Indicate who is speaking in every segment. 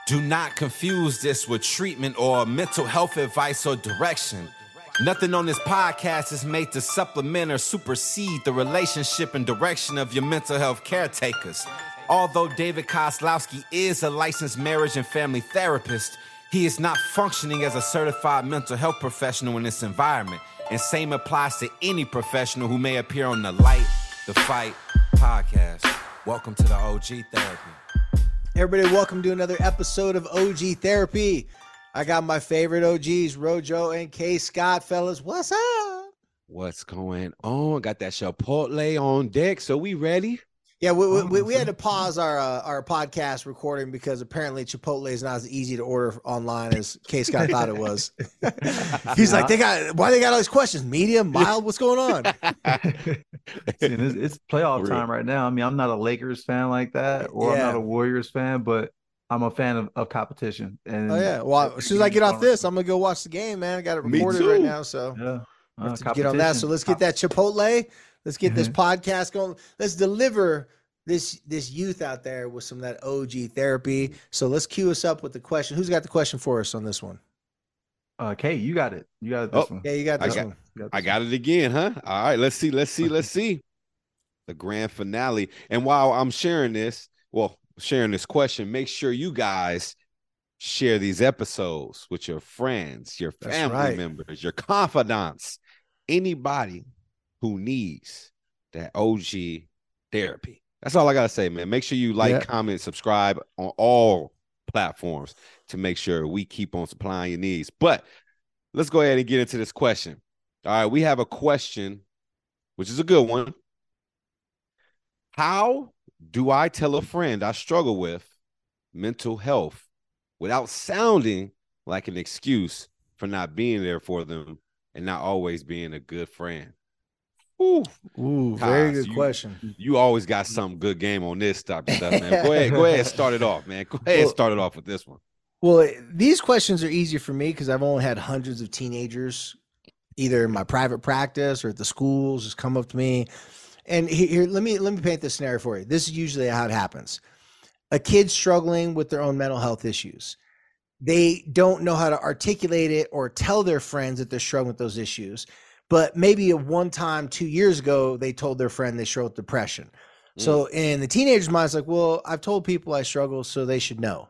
Speaker 1: Do not confuse this with treatment or mental health advice or direction. Nothing on this podcast is made to supplement or supersede the relationship and direction of your mental health caretakers. Although David Kozlowski is a licensed marriage and family therapist, he is not functioning as a certified mental health professional in this environment. And same applies to any professional who may appear on the Light the Fight podcast. Welcome to the OG Therapy.
Speaker 2: Everybody, welcome to another episode of OG Therapy. I got my favorite OGs, Rojo and K. Scott, fellas. What's up?
Speaker 3: What's going on? Got that Chipotle on deck, so we ready?
Speaker 2: Yeah, we had to pause our podcast recording because apparently Chipotle is not as easy to order online as K. Scott thought it was. He's like, why they got all these questions? Medium, mild, what's going on?
Speaker 4: It's playoff time right now. I mean, I'm not a Lakers fan like that, or I'm not a Warriors fan, but I'm a fan of competition. And
Speaker 2: well, as soon as I get off this, I'm gonna go watch the game, man. I got it recorded right now, so get on that. So let's get that Chipotle. Let's get this podcast going. Let's deliver this youth out there with some of that OG therapy. So let's cue us up with the question. Who's got the question for us on this one?
Speaker 4: Kay, you got it. You got this one.
Speaker 2: Yeah, you got this one.
Speaker 3: I got it again, huh? All right, let's see. The grand finale. And while I'm sharing this question, make sure you guys share these episodes with your friends, your family members, your confidants, anybody who needs that OG therapy. That's all I gotta say, man. Make sure you like, comment, subscribe on all platforms to make sure we keep on supplying your needs. But let's go ahead and get into this question. All right, we have a question, which is a good one. How do I tell a friend I struggle with mental health without sounding like an excuse for not being there for them and not always being a good friend? Ooh,
Speaker 2: very good question.
Speaker 3: You always got some good game on this type of stuff, man. Go ahead, start it off, man. Go ahead, start it off with this one.
Speaker 2: Well, these questions are easier for me because I've only had hundreds of teenagers, either in my private practice or at the schools, just come up to me. And here, let me paint this scenario for you. This is usually how it happens. A kid struggling with their own mental health issues. They don't know how to articulate it or tell their friends that they're struggling with those issues. But maybe at one time 2 years ago, they told their friend they struggle with depression. So in the teenager's mind, it's like, well, I've told people I struggle, so they should know.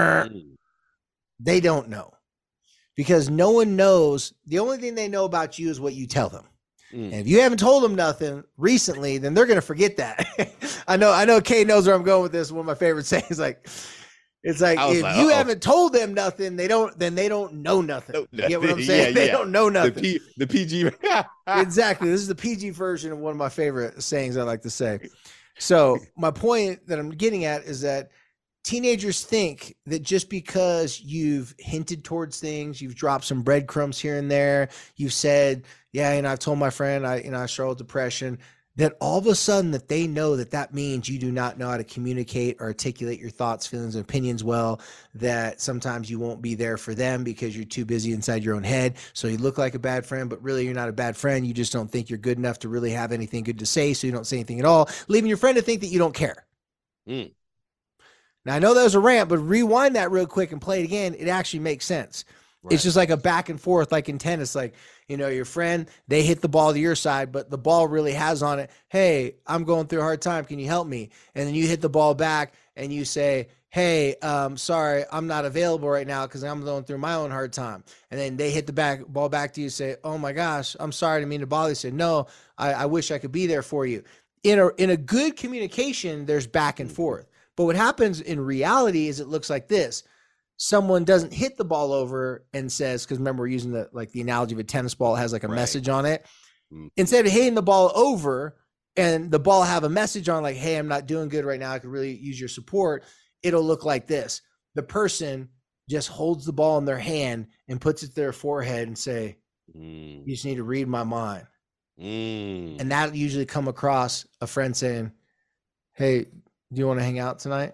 Speaker 2: They don't know because no one knows. The only thing they know about you is what you tell them. And if you haven't told them nothing recently, then they're going to forget that. I know Kay knows where I'm going with this. One of my favorite sayings, it's like if you haven't told them nothing, they don't know nothing. You get what I'm saying? They don't know nothing.
Speaker 3: The PG.
Speaker 2: Exactly. This is the PG version of one of my favorite sayings I like to say. So my point that I'm getting at is that teenagers think that just because you've hinted towards things, you've dropped some breadcrumbs here and there, you've said, I've told my friend I struggle with depression, that all of a sudden that they know that means you do not know how to communicate or articulate your thoughts, feelings, and opinions well, that sometimes you won't be there for them because you're too busy inside your own head. So you look like a bad friend, but really you're not a bad friend. You just don't think you're good enough to really have anything good to say. So you don't say anything at all, leaving your friend to think that you don't care. Now I know that was a rant, but rewind that real quick and play it again. It actually makes sense. Right. It's just like a back and forth, like in tennis, like, your friend, they hit the ball to your side, but the ball really has on it, hey, I'm going through a hard time. Can you help me? And then you hit the ball back and you say, hey, sorry, I'm not available right now because I'm going through my own hard time. And then they hit the ball back to you, say, oh my gosh, I'm sorry, I didn't mean to bother you. Say, no, I wish I could be there for you. In a good communication, there's back and forth. But what happens in reality is it looks like this. Someone doesn't hit the ball over and says, because remember we're using the analogy of a tennis ball, it has like a message on it. Instead of hitting the ball over and the ball have a message on like, hey, I'm not doing good right now, I could really use your support, it'll look like this. The person just holds the ball in their hand and puts it to their forehead and say, you just need to read my mind. And that usually come across a friend saying, hey, do you want to hang out tonight?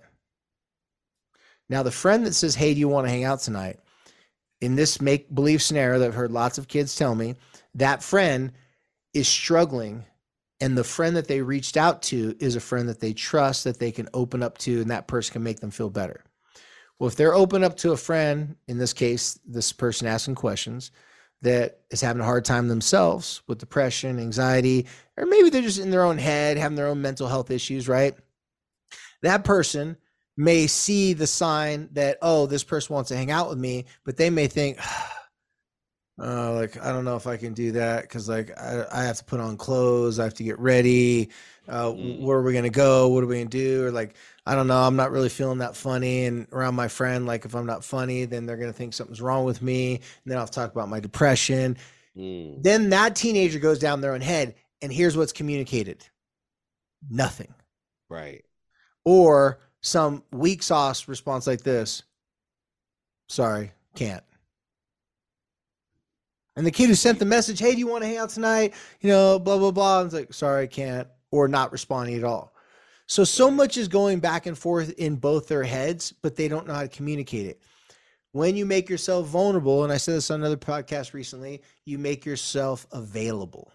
Speaker 2: Now, the friend that says, hey, do you want to hang out tonight? In this make-believe scenario that I've heard lots of kids tell me, that friend is struggling, and the friend that they reached out to is a friend that they trust, that they can open up to, and that person can make them feel better. Well, if they're open up to a friend, in this case, this person asking questions that is having a hard time themselves with depression, anxiety, or maybe they're just in their own head, having their own mental health issues, right? That person may see the sign that, oh, this person wants to hang out with me, but they may think, like, I don't know if I can do that because, like, I have to put on clothes, I have to get ready. Where are we gonna go? What are we gonna do? Or like, I don't know, I'm not really feeling that funny. And around my friend, like, if I'm not funny, then they're gonna think something's wrong with me. And then I'll talk about my depression. Then that teenager goes down their own head, and here's what's communicated: nothing.
Speaker 3: Right.
Speaker 2: Or some weak sauce response like this: sorry, can't. And the kid who sent the message, hey, do you want to hang out tonight? You know, blah, blah, blah. And it's like, sorry, I can't. Or not responding at all. So much is going back and forth in both their heads, but they don't know how to communicate it. When you make yourself vulnerable, and I said this on another podcast recently, you make yourself available.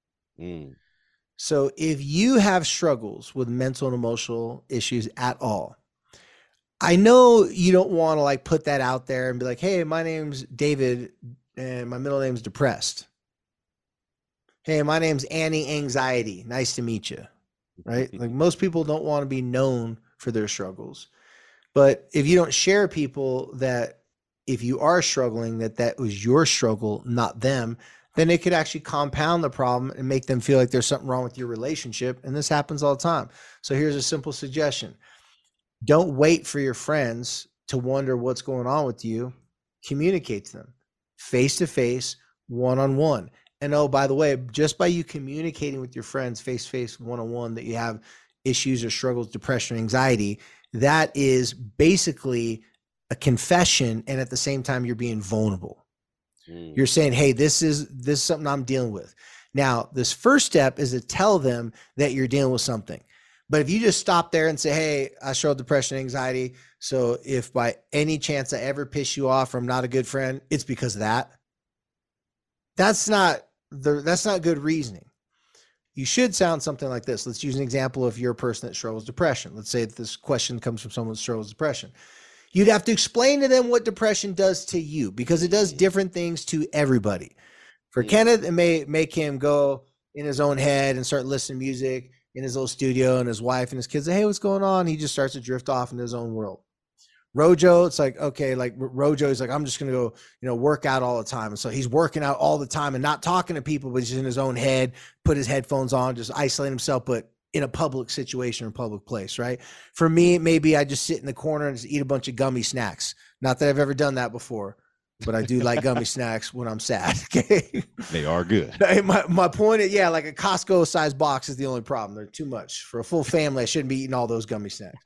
Speaker 2: So if you have struggles with mental and emotional issues at all, I know you don't want to like put that out there and be like, hey, my name's David and my middle name's Depressed. Hey, my name's Annie Anxiety. Nice to meet you. Right? Like, most people don't want to be known for their struggles. But if you don't share people that if you are struggling, that was your struggle, not them, then it could actually compound the problem and make them feel like there's something wrong with your relationship. And this happens all the time. So here's a simple suggestion. Don't wait for your friends to wonder what's going on with you. Communicate to them face-to-face, one-on-one. And oh, by the way, just by you communicating with your friends face-to-face, one-on-one, that you have issues or struggles, depression, anxiety, that is basically a confession. And at the same time, you're being vulnerable. You're saying, hey, this is something I'm dealing with. Now, this first step is to tell them that you're dealing with something. But if you just stop there and say, hey, I struggle with depression, anxiety, so if by any chance I ever piss you off or I'm not a good friend, it's because of that. That's not good reasoning. You should sound something like this. Let's use an example of you're a person that struggles with depression. Let's say that this question comes from someone that struggles with depression. You'd have to explain to them what depression does to you, because it does different things to everybody. For Kenneth, it may make him go in his own head and start listening to music in his little studio, and his wife and his kids say, hey, what's going on? He just starts to drift off into his own world. Rojo, it's like, okay, like Rojo is like, I'm just going to go, work out all the time. And so he's working out all the time and not talking to people, but he's in his own head, put his headphones on, just isolate himself, but in a public situation or public place, right? For me, maybe I just sit in the corner and just eat a bunch of gummy snacks. Not that I've ever done that before, but I do like gummy snacks when I'm sad. Okay.
Speaker 3: They are good.
Speaker 2: My point is, yeah, like a Costco sized box is the only problem. They're too much for a full family. I shouldn't be eating all those gummy snacks.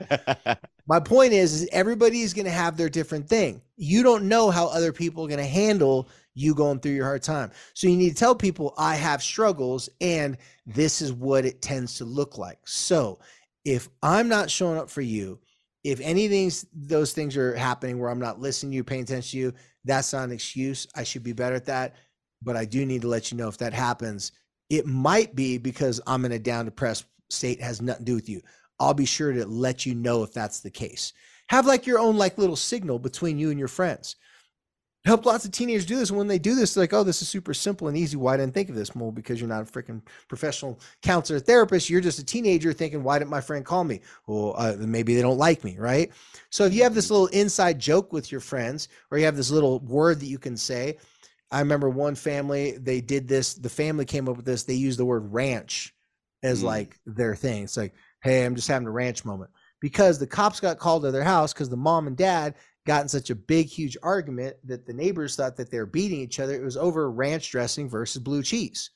Speaker 2: My point is everybody's going to have their different thing. You don't know how other people are going to handle you going through your hard time. So you need to tell people, I have struggles and this is what it tends to look like. So if I'm not showing up for you, if those things are happening where I'm not listening to you, paying attention to you, that's not an excuse. I should be better at that. But I do need to let you know if that happens, it might be because I'm in a down, depressed state. It has nothing to do with you. I'll be sure to let you know if that's the case. Have like your own like little signal between you and your friends. Help lots of teenagers do this. And when they do this, they're like, oh, this is super simple and easy. Why didn't I think of this? Well, because you're not a freaking professional counselor, therapist. You're just a teenager thinking, why didn't my friend call me? Well, maybe they don't like me, right? So if you have this little inside joke with your friends, or you have this little word that you can say. I remember one family, they did this. The family came up with this. They used the word ranch as like their thing. It's like, hey, I'm just having a ranch moment. Because the cops got called to their house because the mom and dad got in such a big, huge argument that the neighbors thought that they were beating each other. It was over ranch dressing versus blue cheese.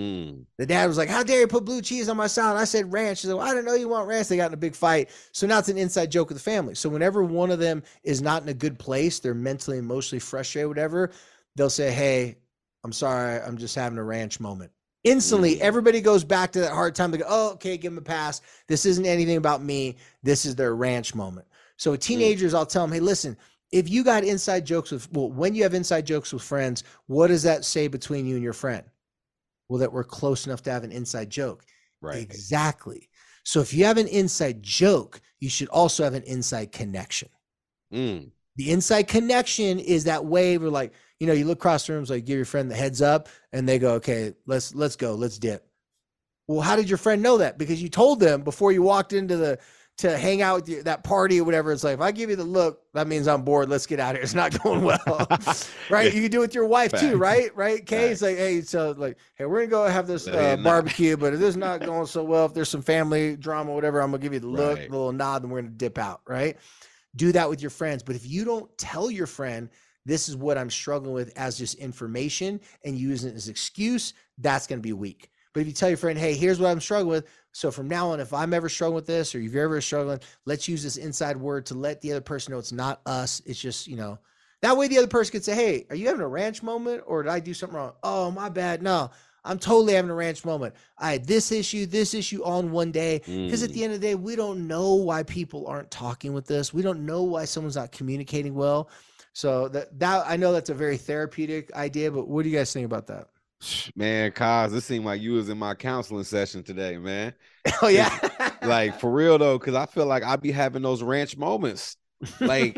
Speaker 2: The dad was like, how dare you put blue cheese on my salad? I said ranch. He said, well, I didn't know you want ranch. They got in a big fight. So now it's an inside joke of the family. So whenever one of them is not in a good place, they're mentally, emotionally frustrated, whatever, they'll say, hey, I'm sorry, I'm just having a ranch moment. Instantly, everybody goes back to that hard time. They go, oh, okay, give them a pass. This isn't anything about me. This is their ranch moment. So with teenagers, I'll tell them, hey, listen, if you got inside jokes when you have inside jokes with friends, what does that say between you and your friend? Well, that we're close enough to have an inside joke.
Speaker 3: Right.
Speaker 2: Exactly. So if you have an inside joke, you should also have an inside connection. The inside connection is that way where, like, you know, you look across the rooms, like, give your friend the heads up, and they go, okay, let's go, let's dip. Well, how did your friend know that? Because you told them before you walked into to hang out with that party or whatever. It's like, if I give you the look, that means I'm bored. Let's get out of here. It's not going well. Right. You can do it with your wife too. Right. Kay, it's like, hey, so like, hey, we're going to go have this barbecue, but if this is not going so well, if there's some family drama, whatever, I'm going to give you the look, the little nod, and we're going to dip out. Right. Do that with your friends. But if you don't tell your friend, this is what I'm struggling with as just information, and use it as excuse, that's going to be weak. But if you tell your friend, hey, here's what I'm struggling with. So from now on, if I'm ever struggling with this, or if you're ever struggling, let's use this inside word to let the other person know it's not us. It's just, you know, that way the other person could say, hey, are you having a ranch moment, or did I do something wrong? Oh, my bad. No, I'm totally having a ranch moment. I had this issue all in one day. Because at the end of the day, we don't know why people aren't talking with us. We don't know why someone's not communicating well. So that I know that's a very therapeutic idea, but what do you guys think about that?
Speaker 3: Man, Kaz, it seemed like you was in my counseling session today, man.
Speaker 2: Oh, yeah.
Speaker 3: Like, for real, though, because I feel like I be having those ranch moments. Like,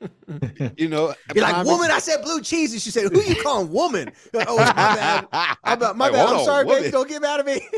Speaker 3: you know.
Speaker 2: You're like, woman, I said blue cheese. And she said, who you calling woman? Like, oh, my bad. My bad. I'm sorry, baby. Don't get mad at me.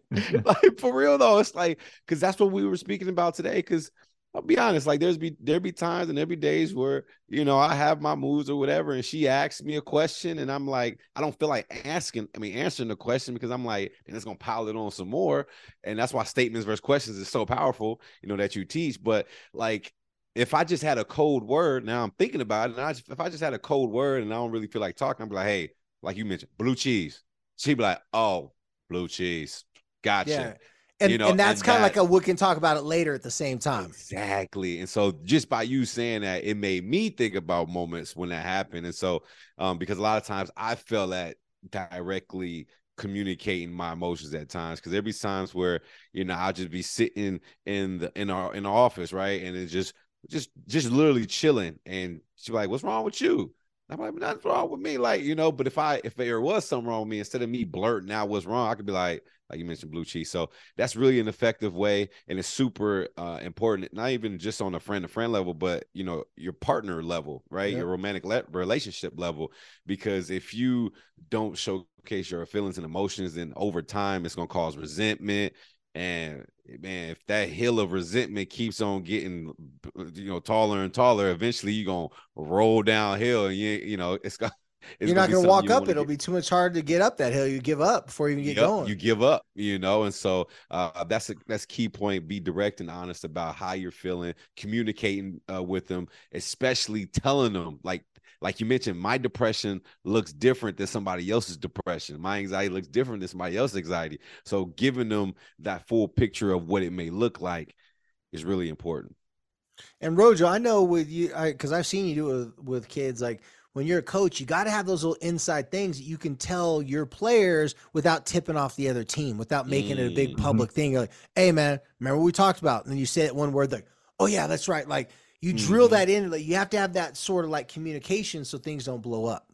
Speaker 3: Like, for real, though, it's like, because that's what we were speaking about today, because I'll be honest, like there'd be times and there'd be days where, you know, I have my moods or whatever, and she asks me a question, and I'm like, I don't feel like answering the question, because I'm like, and it's gonna pile it on some more. And that's why statements versus questions is so powerful, you know, that you teach. But like, if I just had a cold word, now I'm thinking about it, and if I just had a cold word and I don't really feel like talking, I'd be like, hey, like you mentioned, blue cheese. She'd be like, oh, blue cheese. Gotcha.
Speaker 2: Yeah. And, you know, and that's kind of like we can talk about it later at the same time.
Speaker 3: Exactly. And so just by you saying that, it made me think about moments when that happened. And so because a lot of times I feel that directly communicating my emotions at times, because there'd be times where, you know, I'll just be sitting in our office, right? And it's just literally chilling. And she's like, what's wrong with you? I'm like, nothing's wrong with me. Like, you know, but if there was something wrong with me, instead of me blurting out what's wrong, I could be like you mentioned, blue cheese. So that's really an effective way, and it's super important, not even just on a friend-to-friend level, but, you know, your partner level, right? Your romantic relationship level. Because if you don't showcase your feelings and emotions, then over time, it's going to cause resentment. And man, if that hill of resentment keeps on getting, you know, taller and taller, eventually you're going to roll downhill, and you know, you're
Speaker 2: not going to walk up. It'll be too much hard to get up that hill. You give up before you even get going.
Speaker 3: You give up, you know. And so that's key point. Be direct and honest about how you're feeling, communicating with them, especially telling them, like you mentioned, my depression looks different than somebody else's depression. My anxiety looks different than somebody else's anxiety. So giving them that full picture of what it may look like is really important.
Speaker 2: And Rojo, I know with you, because I've seen you do it with kids, like, when you're a coach, you got to have those little inside things that you can tell your players without tipping off the other team, without making it a big public thing. You're like, hey, man, remember what we talked about? And then you say that one word, like, oh, yeah, that's right. Like, you drill that in. Like, you have to have that sort of like communication so things don't blow up.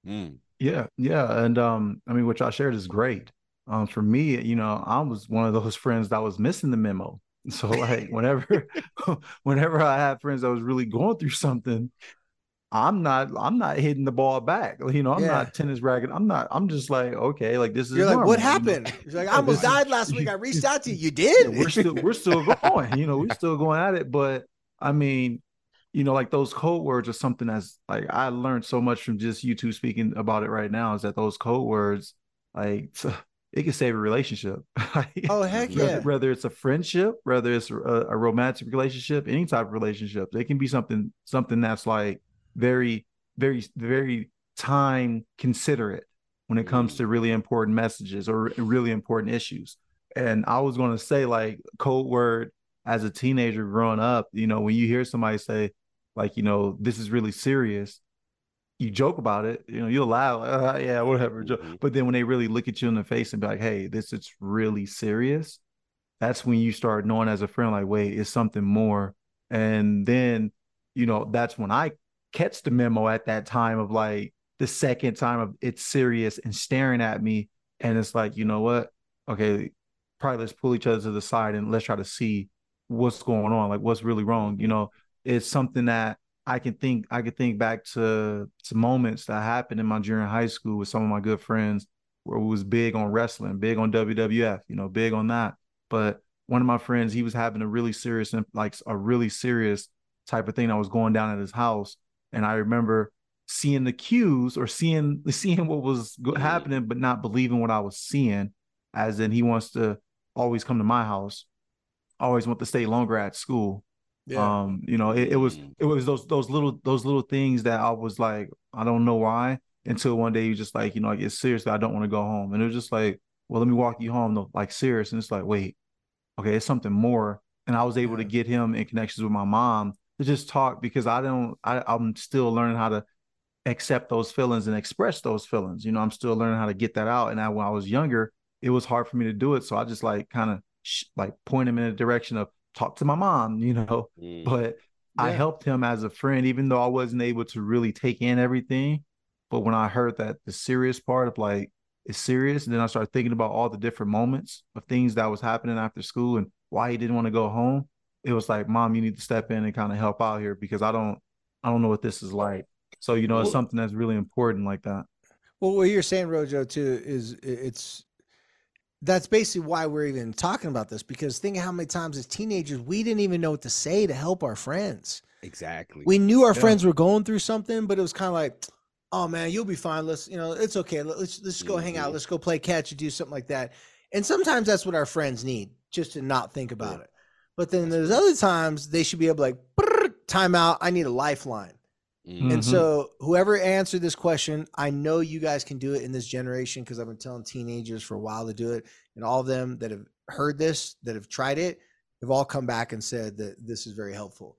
Speaker 4: Yeah. And I mean, what y'all shared is great. For me, you know, I was one of those friends that was missing the memo. So like whenever I had friends that was really going through something, I'm not hitting the ball back. You know, I'm not tennis racket. I'm just like, okay, like this is.
Speaker 2: You're like, what happened? You're like, I almost died last week. I reached out to you. You did?
Speaker 4: Yeah, we're still going. You know, we're still going at it. But I mean, you know, like those code words are something that's like I learned so much from just you two speaking about it right now. Is that those code words, like it can save a relationship.
Speaker 2: Oh heck yeah!
Speaker 4: Whether it's a friendship, whether it's a romantic relationship, any type of relationship, it can be something that's like very, very, very time considerate when it comes to really important messages or really important issues. And I was going to say, like, code word as a teenager growing up, you know, when you hear somebody say, like, you know, this is really serious, you joke about it, you know, you'll laugh, yeah, whatever. But then when they really look at you in the face and be like, hey, this is really serious, that's when you start knowing as a friend, like, wait, it's something more. And then, you know, that's when I catch the memo at that time of like the second time of it's serious and staring at me. And it's like, you know what? Okay, probably let's pull each other to the side and let's try to see what's going on, like what's really wrong. You know, it's something that I could think back to moments that happened in my junior high school with some of my good friends where we was big on wrestling, big on WWF, big on that. But one of my friends, he was having a really serious type of thing that was going down at his house. And I remember seeing the cues or seeing what was happening, but not believing what I was seeing, as in he wants to always come to my house, always want to stay longer at school. Yeah. It was those little things that I was like, I don't know why, until one day you just like, it's seriously, I don't want to go home. And it was just like, well, let me walk you home though, like serious. And it's like, wait, okay, it's something more. And I was able to get him in connections with my mom to just talk, because I'm still learning how to accept those feelings and express those feelings. I'm still learning how to get that out. And when I was younger, it was hard for me to do it. So I just like kind of like point him in a direction of talk to my mom, but I helped him as a friend, even though I wasn't able to really take in everything. But when I heard that the serious part of like, it's serious, and then I started thinking about all the different moments of things that was happening after school and why he didn't want to go home. It was like, Mom, you need to step in and kind of help out here, because I don't know what this is like. So, it's something that's really important like that.
Speaker 2: Well, what you're saying, Rojo, too, is that's basically why we're even talking about this, because think of how many times as teenagers, we didn't even know what to say to help our friends.
Speaker 3: Exactly.
Speaker 2: We knew our friends were going through something, but it was kind of like, oh man, you'll be fine. Let's, it's okay. Let's go hang out. Let's go play catch or do something like that. And sometimes that's what our friends need, just to not think about it. But then there's other times they should be able to like, time out. I need a lifeline. Mm-hmm. And so whoever answered this question, I know you guys can do it in this generation, because I've been telling teenagers for a while to do it. And all of them that have heard this, that have tried it, have all come back and said that this is very helpful.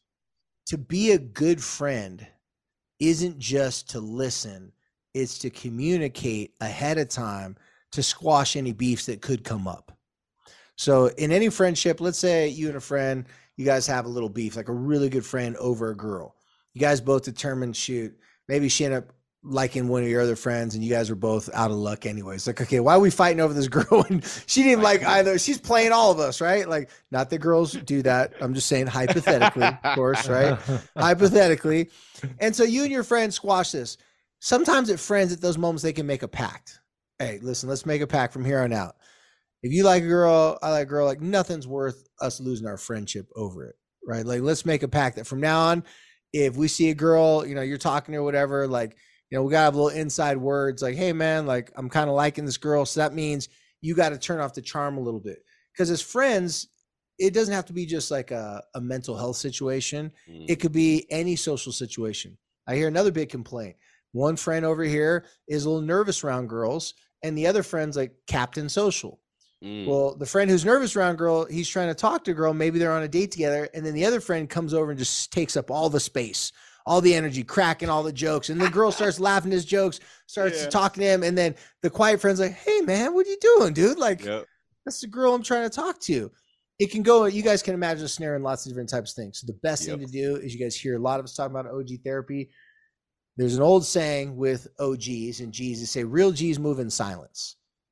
Speaker 2: To be a good friend isn't just to listen, it's to communicate ahead of time to squash any beefs that could come up. So in any friendship, let's say you and a friend, you guys have a little beef, like a really good friend over a girl. You guys both determined, shoot, maybe she ended up liking one of your other friends and you guys were both out of luck anyways. Like, okay, why are we fighting over this girl? And she didn't like either. She's playing all of us, right? Like, not that girls do that. I'm just saying hypothetically, of course, right? Hypothetically. And so you and your friend squash this. Sometimes friends at those moments, they can make a pact. Hey, listen, let's make a pact from here on out. If you like a girl, I like a girl, like nothing's worth us losing our friendship over it, right? Like, let's make a pact that from now on, if we see a girl, you're talking to her, whatever, like, we got to have little inside words like, hey man, like I'm kind of liking this girl. So that means you got to turn off the charm a little bit, because as friends, it doesn't have to be just like a mental health situation. It could be any social situation. I hear another big complaint. One friend over here is a little nervous around girls, and the other friend's like Captain Social. Well, the friend who's nervous around girl, he's trying to talk to a girl. Maybe they're on a date together. And then the other friend comes over and just takes up all the space, all the energy, cracking all the jokes. And the girl starts laughing at his jokes, starts talking to him. And then the quiet friend's like, hey man, what are you doing, dude? Like, that's the girl I'm trying to talk to. It can go, you guys can imagine a snare in lots of different types of things. So the best thing to do is, you guys hear a lot of us talking about OG therapy. There's an old saying with OGs and Gs, they say real Gs move in silence.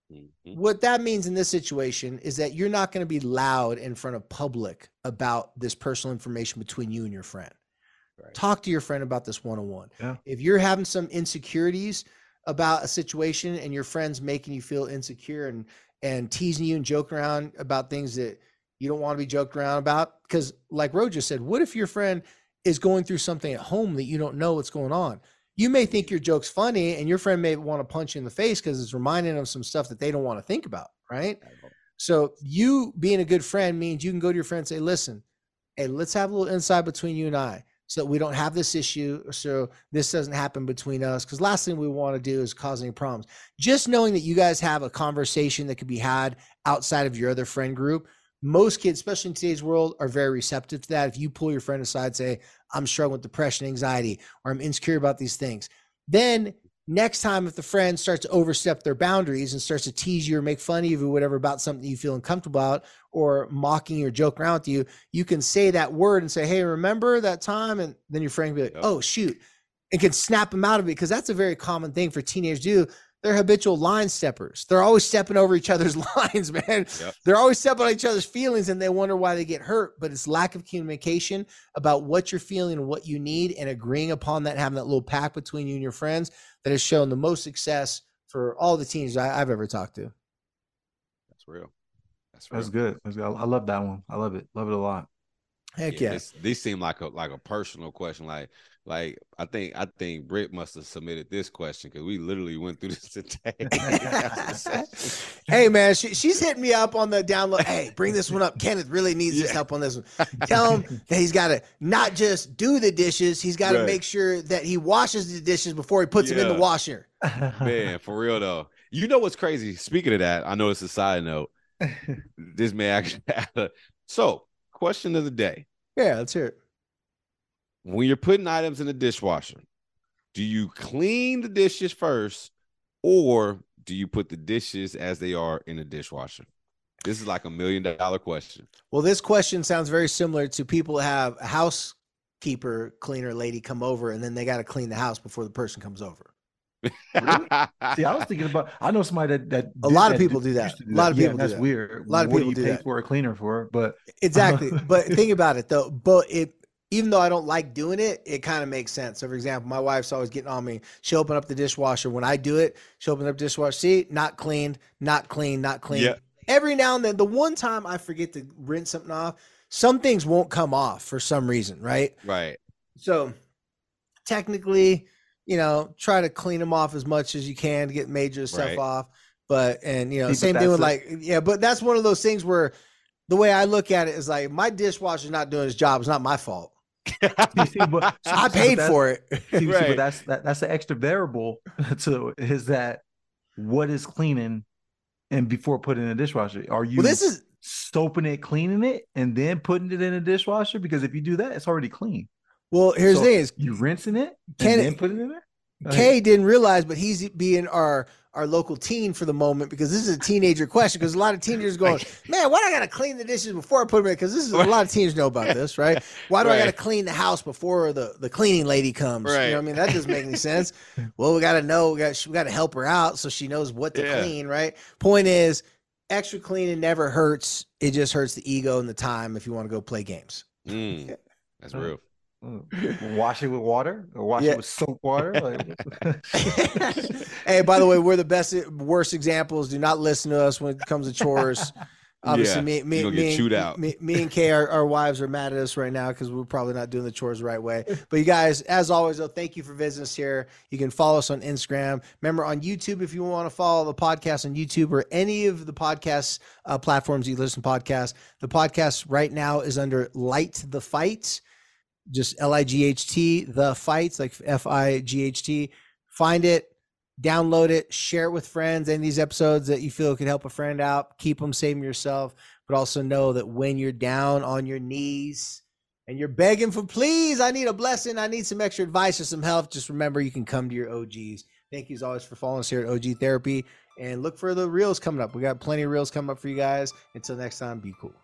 Speaker 2: What that means in this situation is that you're not going to be loud in front of public about this personal information between you and your friend. Right. Talk to your friend about this one-on-one. Yeah. If you're having some insecurities about a situation and your friend's making you feel insecure and teasing you and joking around about things that you don't want to be joked around about, because like Rojo said, what if your friend is going through something at home that you don't know what's going on? You may think your joke's funny and your friend may want to punch you in the face because it's reminding them of some stuff that they don't want to think about, right? So you being a good friend means you can go to your friend and say, listen, hey, let's have a little insight between you and I so that we don't have this issue, so this doesn't happen between us, because last thing we want to do is cause any problems. Just knowing that you guys have a conversation that could be had outside of your other friend group, most kids, especially in today's world, are very receptive to that. If you pull your friend aside, say, I'm struggling with depression, anxiety, or I'm insecure about these things, then next time if the friend starts to overstep their boundaries and starts to tease you or make fun of you or whatever about something you feel uncomfortable about, or mocking or joking around with you, you can say that word and say, hey, remember that time? And then your friend can be like, oh, shoot, and can snap them out of it, because that's a very common thing for teenagers to do. they're habitual line steppers. They're always stepping over each other's lines, man.
Speaker 3: Yep.
Speaker 2: They're always stepping on each other's feelings, and they wonder why they get hurt. But it's lack of communication about what you're feeling and what you need, and agreeing upon that, having that little pact between you and your friends that has shown the most success for all the teams I've ever talked to.
Speaker 3: That's real.
Speaker 4: That's good. I love that one. I love it. Love it a lot.
Speaker 2: Heck yeah.
Speaker 3: These seem like a personal question. Like I think Britt must have submitted this question because we literally went through this today.
Speaker 2: Hey man, she's hitting me up on the download. Hey, bring this one up. Kenneth really needs his help on this one. Tell him that he's got to not just do the dishes, he's got to make sure that he washes the dishes before he puts them in the washer.
Speaker 3: Man, for real though. You know what's crazy? Speaking of that, I know it's a side note. This may actually so question of the day.
Speaker 2: Yeah, let's hear it.
Speaker 3: When you're putting items in the dishwasher, do you clean the dishes first, or do you put the dishes as they are in the dishwasher? This is like $1 million question.
Speaker 2: Well, this question sounds very similar to people who have a housekeeper, cleaner lady come over, and then they got to clean the house before the person comes over.
Speaker 4: Really? See, I was thinking about. I know somebody that
Speaker 2: a lot of people do that. A lot of people do that.
Speaker 4: That's weird.
Speaker 2: A lot of people do that.
Speaker 4: What do you pay for a cleaner for? But
Speaker 2: exactly. But think about it though. But even though I don't like doing it, it kind of makes sense. So, for example, my wife's always getting on me. She'll open up the dishwasher. When I do it, she'll open up the dishwasher. See, not cleaned, not clean, not clean. Yeah. Every now and then, the one time I forget to rinse something off, some things won't come off for some reason, right?
Speaker 3: Right.
Speaker 2: So, technically, try to clean them off as much as you can to get major stuff off. But, and, same thing with but that's one of those things where the way I look at it is like, my dishwasher's not doing his job. It's not my fault. I paid for it.
Speaker 4: But that's the extra variable to is that what is cleaning and before putting in the dishwasher? Are you soaping it, cleaning it, and then putting it in a dishwasher? Because if you do that, it's already clean.
Speaker 2: Well, here's the thing: is
Speaker 4: you rinsing it and then put it in there.
Speaker 2: Kay didn't realize, but he's being our local teen for the moment, because this is a teenager question. Because a lot of teenagers going, man, why do I got to clean the dishes before I put them in? Because this is a lot of teenagers know about this, right? Why do I got to clean the house before the cleaning lady comes?
Speaker 3: Right.
Speaker 2: You know what I mean? That doesn't make any sense. Well, we got to know, we got to help her out so she knows what to clean, right? Point is, extra cleaning never hurts. It just hurts the ego and the time if you want to go play games.
Speaker 3: That's real.
Speaker 4: Wash it with water or wash it with soap water.
Speaker 2: Hey, by the way, we're the worst examples. Do not listen to us when it comes to chores. Obviously, me and Kay, our wives are mad at us right now because we're probably not doing the chores the right way. But you guys, as always, though, thank you for visiting us here. You can follow us on Instagram. Remember, on YouTube, if you want to follow the podcast on YouTube or any of the podcast platforms you listen to podcasts, the podcast right now is under Light the Fight. Just LIGHT, the fights, like FIGHT. Find it, download it, share it with friends. Any of these episodes that you feel could help a friend out, keep them, save them yourself. But also know that when you're down on your knees and you're begging for, please, I need a blessing, I need some extra advice or some help, just remember you can come to your OGs. Thank you as always for following us here at OG Therapy. And look for the reels coming up. We got plenty of reels coming up for you guys. Until next time, be cool.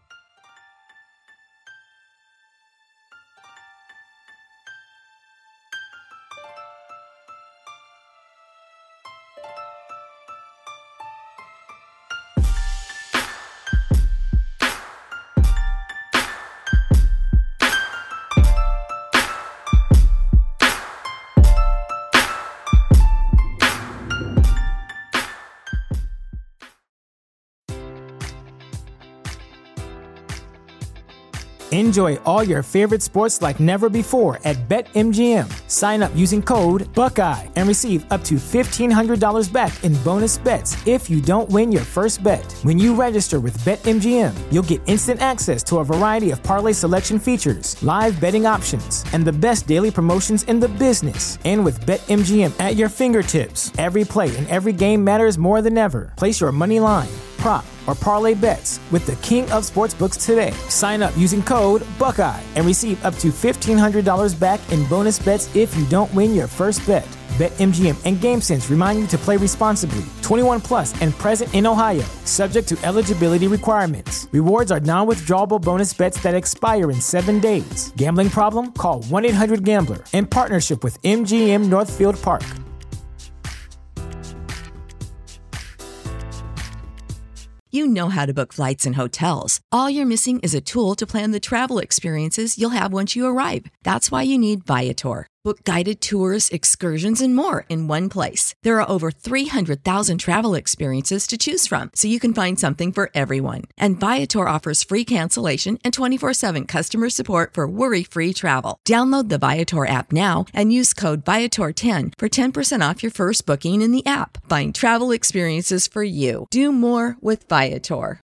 Speaker 5: Enjoy all your favorite sports like never before at BetMGM. Sign up using code Buckeye and receive up to $1,500 back in bonus bets if you don't win your first bet. When you register with BetMGM, you'll get instant access to a variety of parlay selection features, live betting options, and the best daily promotions in the business. And with BetMGM at your fingertips, every play and every game matters more than ever. Place your money line, prop, or parlay bets with the king of sportsbooks today. Sign up using code Buckeye and receive up to $1,500 back in bonus bets if you don't win your first bet. BetMGM and GameSense remind you to play responsibly. 21 plus and present in Ohio, subject to eligibility requirements. Rewards are non-withdrawable bonus bets that expire in 7 days. Gambling problem? Call 1-800-GAMBLER. In partnership with MGM Northfield Park.
Speaker 6: You know how to book flights and hotels. All you're missing is a tool to plan the travel experiences you'll have once you arrive. That's why you need Viator. Book guided tours, excursions, and more in one place. There are over 300,000 travel experiences to choose from, so you can find something for everyone. And Viator offers free cancellation and 24/7 customer support for worry-free travel. Download the Viator app now and use code Viator10 for 10% off your first booking in the app. Find travel experiences for you. Do more with Viator.